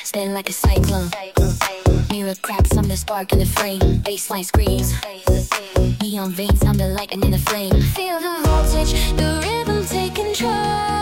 spin like a cyclone. Mirror cracks, I'm the spark in the frame. Baseline screams, neon veins, I'm the light and in the flame. Feel the voltage, the rhythm take control.